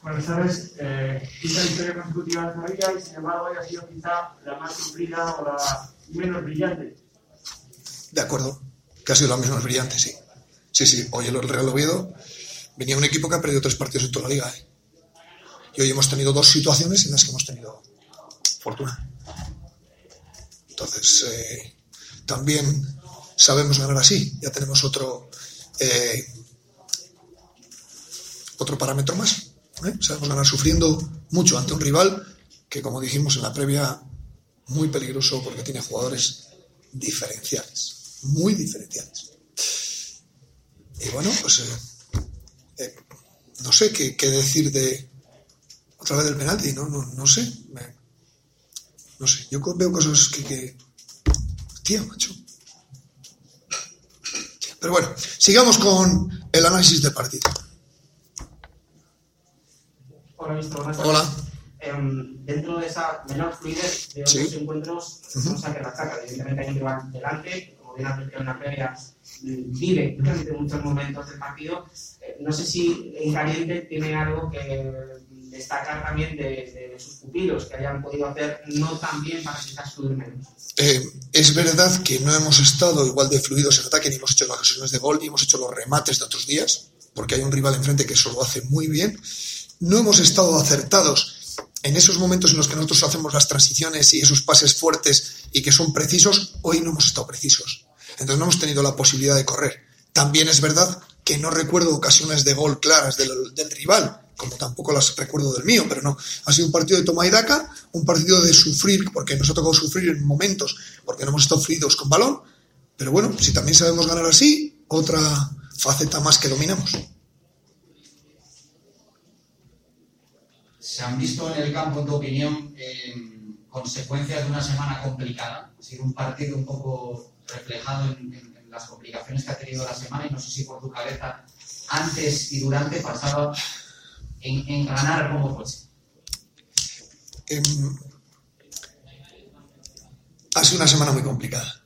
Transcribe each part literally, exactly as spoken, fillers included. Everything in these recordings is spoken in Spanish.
Buenas tardes. Eh, quinta victoria consecutiva en la liga y sin embargo hoy ha sido quizá la más sufrida o la menos brillante. De acuerdo, que ha sido la menos brillante, sí. Sí, sí, hoy el Real Oviedo venía un equipo que ha perdido tres partidos en toda la liga. ¿eh? Y hoy hemos tenido dos situaciones en las que hemos tenido fortuna. Entonces, eh, también sabemos ganar así. Ya tenemos otro, eh, otro parámetro más. ¿eh? Sabemos ganar sufriendo mucho ante un rival que, como dijimos en la previa, muy peligroso porque tiene jugadores diferenciales, muy diferenciales. Y bueno, pues eh, eh, no sé qué, qué decir de otra vez del penalti, no, no, no sé, me, no sé, yo veo cosas que, que tío, macho. Pero bueno, sigamos con el análisis del partido. Hola, mister. Hola. Eh, dentro de esa menor fluidez de otros sí. encuentros, uh-huh. cosa que la saca, evidentemente hay un rival delante, como bien advirtió en la previa, vive durante muchos momentos del partido. Eh, no sé si en caliente tiene algo que destacar también de, de sus pupilos, que hayan podido hacer no tan bien para quizás fluir menos. Eh, es verdad que no hemos estado igual de fluidos en ataque, ni hemos hecho las ocasiones de gol, ni hemos hecho los remates de otros días, porque hay un rival enfrente que eso lo hace muy bien. No hemos estado acertados en esos momentos en los que nosotros hacemos las transiciones y esos pases fuertes y que son precisos. Hoy no hemos estado precisos. Entonces no hemos tenido la posibilidad de correr. También es verdad que no recuerdo ocasiones de gol claras del, del rival, como tampoco las recuerdo del mío, pero no. Ha sido un partido de toma y daca, un partido de sufrir, porque nos ha tocado sufrir en momentos, porque no hemos estado fluidos con balón. Pero bueno, si también sabemos ganar así, otra faceta más que dominamos. ¿Se han visto en el campo, en tu opinión, eh, consecuencias de una semana complicada? Ha sido un partido un poco reflejado en, en, en las complicaciones que ha tenido la semana, y no sé si por tu cabeza, antes y durante, pasaba en, en ganar como fuese. Eh, ha sido una semana muy complicada.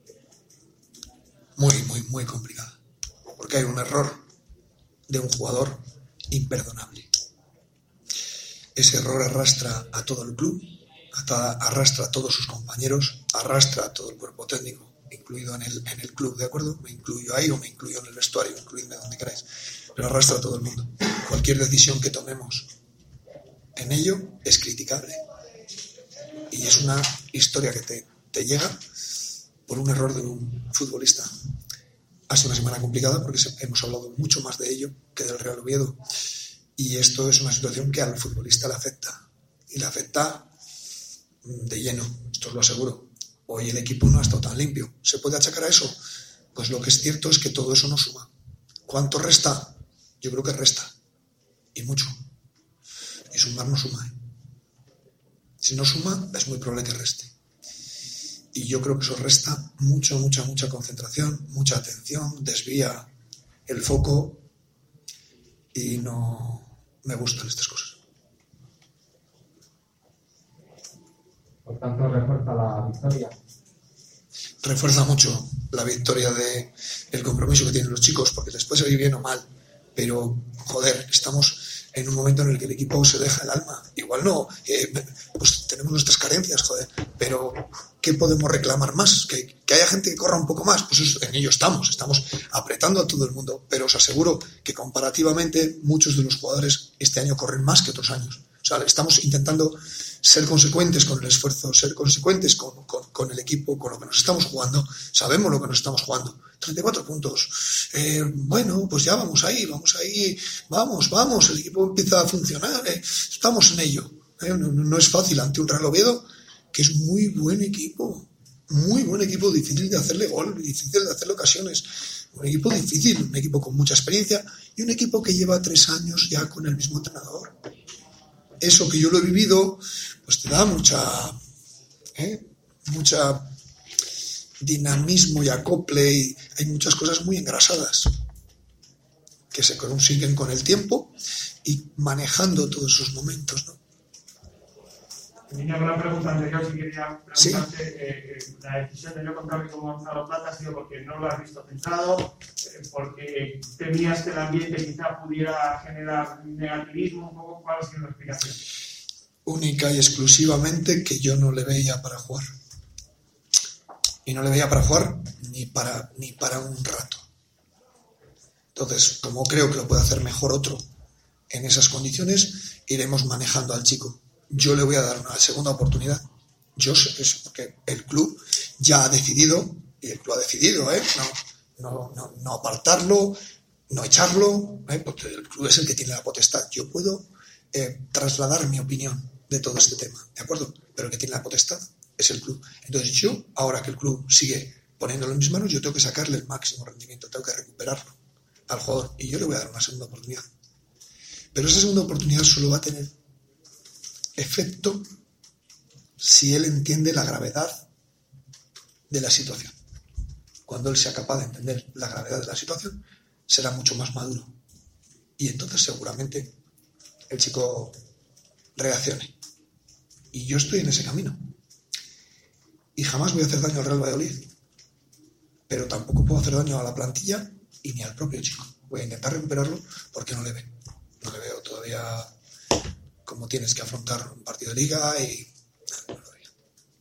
Muy, muy, muy complicada. Porque hay un error de un jugador imperdonable. Ese error arrastra a todo el club, arrastra a todos sus compañeros, arrastra a todo el cuerpo técnico, incluido en el, en el club, ¿de acuerdo? Me incluyo ahí o me incluyo en el vestuario, incluidme donde queráis, pero arrastra a todo el mundo. Cualquier decisión que tomemos en ello es criticable. Y es una historia que te, te llega por un error de un futbolista. Ha sido una semana complicada porque hemos hablado mucho más de ello que del Real Oviedo. Y esto es una situación que al futbolista le afecta. Y le afecta de lleno, esto os lo aseguro. Hoy el equipo no ha estado tan limpio. ¿Se puede achacar a eso? Pues lo que es cierto es que todo eso no suma. ¿Cuánto resta? Yo creo que resta. Y mucho. Y sumar no suma. ¿eh? Si no suma, es muy probable que reste. Y yo creo que eso resta mucha, mucha, mucha concentración, mucha atención, desvía el foco y no me gustan estas cosas. Por tanto, refuerza la victoria. Refuerza mucho la victoria de el compromiso que tienen los chicos, porque les puede salir bien o mal, pero joder, estamos en un momento en el que el equipo se deja el alma. Igual no, eh, pues tenemos nuestras carencias, joder, pero ¿qué podemos reclamar más? ¿Que, que haya gente que corra un poco más? Pues eso, en ello estamos, estamos apretando a todo el mundo, pero os aseguro que comparativamente muchos de los jugadores este año corren más que otros años. O sea, estamos intentando ser consecuentes con el esfuerzo, ser consecuentes con, con, con el equipo, con lo que nos estamos jugando. Sabemos lo que nos estamos jugando. treinta y cuatro puntos. Eh, bueno, pues ya vamos ahí, vamos ahí, vamos, vamos. El equipo empieza a funcionar. Eh, estamos en ello. Eh, no, no es fácil ante un Real Oviedo, que es muy buen equipo. Muy buen equipo, difícil de hacerle gol, difícil de hacerle ocasiones. Un equipo difícil, un equipo con mucha experiencia y un equipo que lleva tres años ya con el mismo entrenador. Eso que yo lo he vivido, pues te da mucha, ¿eh? mucha dinamismo y acople, y hay muchas cosas muy engrasadas que se consiguen con el tiempo y manejando todos esos momentos, ¿no? En línea con la pregunta anterior, si quería preguntarte, ¿Sí? eh, eh, la decisión de no contar con Gonzalo Plata ha sido porque no lo has visto centrado, eh, porque temías que el ambiente quizá pudiera generar negativismo, un poco, ¿cuál ha sido la explicación? Única y exclusivamente que yo no le veía para jugar. Y no le veía para jugar ni para, ni para un rato. Entonces, como creo que lo puede hacer mejor otro en esas condiciones, iremos manejando al chico. Yo le voy a dar una segunda oportunidad. Yo sé, es porque el club ya ha decidido, y el club ha decidido, ¿eh? no, no, no, no apartarlo, no echarlo, ¿eh? Porque el club es el que tiene la potestad. Yo puedo eh, trasladar mi opinión de todo este tema, ¿de acuerdo? Pero el que tiene la potestad es el club. Entonces yo, ahora que el club sigue poniéndolo en mis manos, yo tengo que sacarle el máximo rendimiento, tengo que recuperarlo al jugador, y yo le voy a dar una segunda oportunidad. Pero esa segunda oportunidad solo va a tener efecto si él entiende la gravedad de la situación. Cuando él sea capaz de entender la gravedad de la situación, será mucho más maduro. Y entonces seguramente el chico reaccione. Y yo estoy en ese camino. Y jamás voy a hacer daño al Real Valladolid. Pero tampoco puedo hacer daño a la plantilla y ni al propio chico. Voy a intentar recuperarlo porque no le veo. No le veo todavía cómo tienes que afrontar un partido de liga y... No, no lo veo.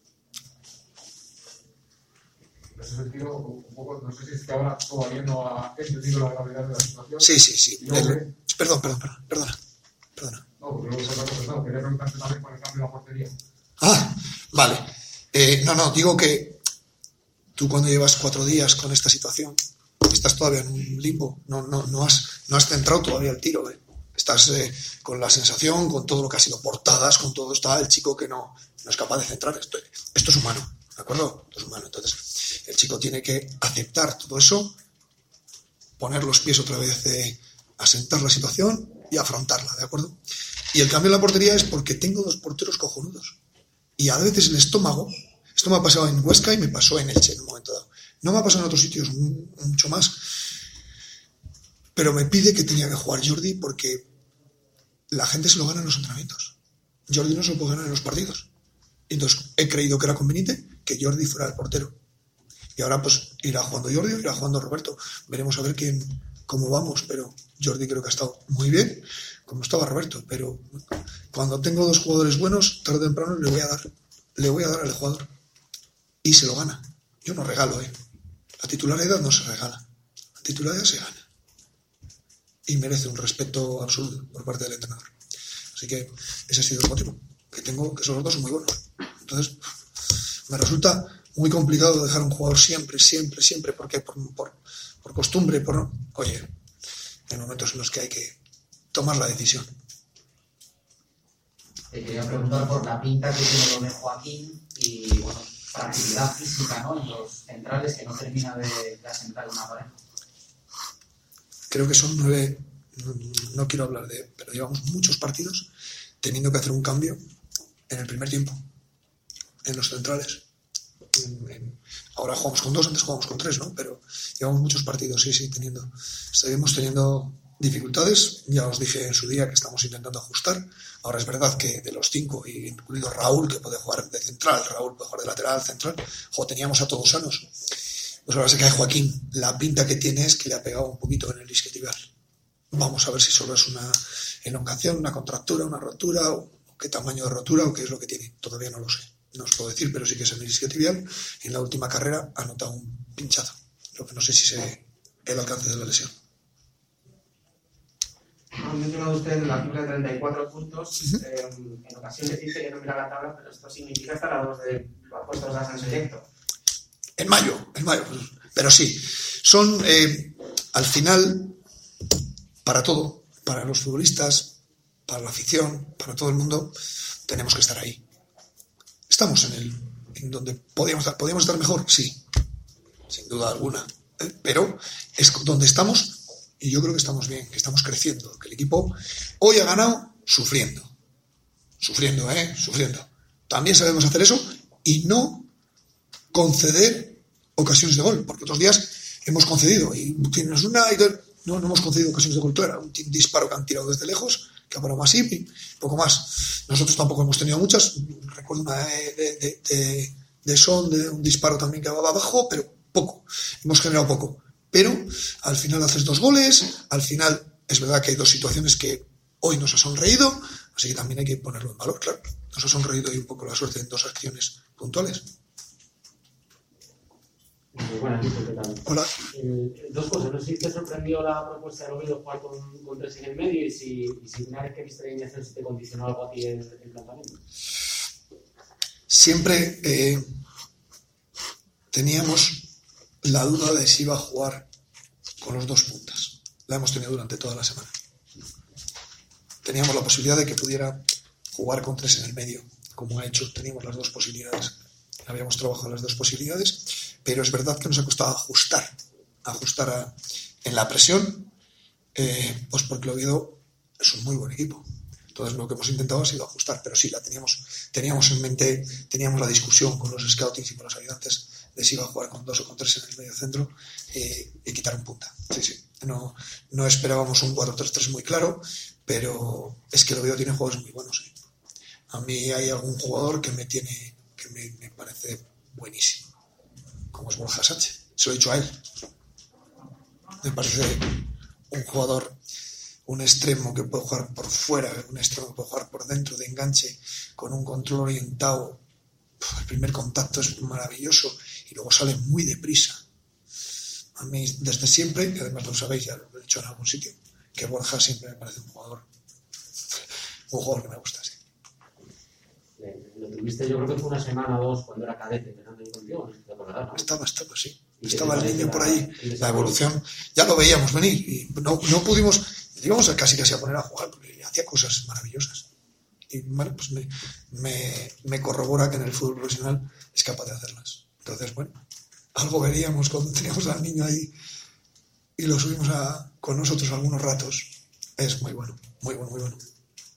En ese sentido, un poco, no sé si es que ahora todavía no ha entendido la gravedad de la situación. Sí, sí, sí. Luego, El... Perdón, perdón, perdón, perdona. Perdona. No, porque luego se lo ha contestado. Quería preguntarte también por el cambio de la portería. Ah, vale. Eh, no, no, digo que tú cuando llevas cuatro días con esta situación, estás todavía en un limbo. No, no, no, has, no has centrado todavía el tiro, ¿eh? Estás eh, con la sensación, con todo lo que ha sido portadas, con todo está el chico que no, no es capaz de centrar. Esto, esto es humano, ¿de acuerdo? Esto es humano. Entonces, el chico tiene que aceptar todo eso, poner los pies otra vez, eh, asentar la situación y afrontarla, ¿de acuerdo? Y el cambio en la portería es porque tengo dos porteros cojonudos. Y a veces el estómago, esto me ha pasado en Huesca y me pasó en Elche en un momento dado. No me ha pasado en otros sitios mucho más, pero me pide que tenía que jugar Jordi porque la gente se lo gana en los entrenamientos. Jordi no se lo puede ganar en los partidos. Y entonces he creído que era conveniente que Jordi fuera el portero. Y ahora pues irá jugando Jordi o irá jugando Roberto. Veremos a ver quién, cómo vamos, pero Jordi creo que ha estado muy bien, como estaba Roberto. Pero cuando tengo dos jugadores buenos, tarde o temprano le voy a dar, le voy a dar al jugador. Y se lo gana. Yo no regalo, ¿eh? La titularidad no se regala. La titularidad se gana. Y merece un respeto absoluto por parte del entrenador. Así que ese ha sido el motivo. Que tengo, que esos dos son muy buenos. Entonces, me resulta muy complicado dejar a un jugador siempre, siempre, siempre, porque por, por, por costumbre, por... Oye, hay momentos en los que hay que tomar la decisión. Te quería preguntar por la pinta que tiene lo de Joaquín y, bueno, fragilidad física, ¿no?, en los centrales, que no termina de, de asentar una pareja. Creo que son nueve, no, no quiero hablar de, pero llevamos muchos partidos teniendo que hacer un cambio en el primer tiempo, en los centrales. En, en, ahora jugamos con dos, antes jugamos con tres, ¿no? Pero llevamos muchos partidos, sí, sí, teniendo, seguimos teniendo dificultades. Ya os dije en su día que estamos intentando ajustar. Ahora es verdad que de los cinco, y incluido Raúl, que puede jugar de central, Raúl puede jugar de lateral, central, jo, teníamos a todos sanos. Pues ahora se cae Joaquín. La pinta que tiene es que le ha pegado un poquito en el isquiotibial. Vamos a ver si solo es una elongación, una contractura, una rotura, o qué tamaño de rotura o qué es lo que tiene. Todavía no lo sé. No os puedo decir, pero sí que es en el isquiotibial. En la última carrera ha notado un pinchazo. Lo que no sé si sé el alcance de la lesión. Ha mencionado usted la cifra de treinta y cuatro puntos. Uh-huh. Eh, en ocasiones dice que no mira la tabla, pero esto significa estar a dos de los puestos de ascenso directo. En mayo, en mayo. Pero sí, son eh, al final, para todo, para los futbolistas, para la afición, para todo el mundo, tenemos que estar ahí. Estamos en el en donde podíamos estar, podíamos estar mejor, sí, sin duda alguna, ¿eh? Pero es donde estamos y yo creo que estamos bien, que estamos creciendo, que el equipo hoy ha ganado sufriendo, sufriendo, ¿eh? Sufriendo. También sabemos hacer eso y no conceder ocasiones de gol, porque otros días hemos concedido y tienes una y dos, no, no hemos concedido ocasiones de gol. Todo era un disparo que han tirado desde lejos que ha parado más y poco más. Nosotros tampoco hemos tenido muchas. Recuerdo una de, de, de, de Son, de un disparo también que va abajo, pero poco. Hemos generado poco. Pero al final haces dos goles, al final es verdad que hay dos situaciones que hoy nos ha sonreído, así que también hay que ponerlo en valor, claro. Nos ha sonreído y un poco la suerte en dos acciones puntuales. Muy buenas noches, ¿qué tal? Hola. Eh, dos cosas, no sé si te sorprendió la propuesta de Oviedo jugar con, con tres en el medio y si, y si una vez que viste la alineación si te condicionó algo a ti el, el planteamiento. Siempre eh, teníamos la duda de si iba a jugar con los dos puntas. La hemos tenido durante toda la semana. Teníamos la posibilidad de que pudiera jugar con tres en el medio, como ha hecho. Teníamos las dos posibilidades. Habíamos trabajado las dos posibilidades, pero es verdad que nos ha costado ajustar, ajustar a, en la presión, eh, pues porque el Oviedo es un muy buen equipo. Entonces lo que hemos intentado ha sido ajustar, pero sí, la teníamos, teníamos en mente, teníamos la discusión con los scoutings y con los ayudantes de si iba a jugar con dos o con tres en el medio centro eh, y quitar un punta. Sí, sí. No, no esperábamos un cuatro tres tres muy claro, pero es que el Oviedo tiene jugadores muy buenos. ¿eh? A mí hay algún jugador que me tiene, que me, me parece buenísimo, como es Borja Sánchez. Se lo he dicho a él. Me parece un jugador, un extremo que puede jugar por fuera, un extremo que puede jugar por dentro, de enganche, con un control orientado. El primer contacto es maravilloso y luego sale muy deprisa. A mí, desde siempre, y además lo sabéis, ya lo he dicho en algún sitio, que Borja siempre me parece un jugador, un jugador que me gusta, sí. Eh, lo tuviste, yo creo que fue una semana o dos cuando era cadete, empezando ahí contigo, no sé si te acordarás, ¿no? Estaba, estaba, sí. ¿Y Estaba el niño la, por ahí. La evolución, ya lo veíamos venir y no, no pudimos, íbamos a casi casi a poner a jugar porque hacía cosas maravillosas. Y bueno, pues me, me, me corrobora que en el fútbol profesional es capaz de hacerlas. Entonces, bueno, algo veríamos cuando teníamos al niño ahí y lo subimos a, con nosotros algunos ratos. Es muy bueno, muy bueno, muy bueno.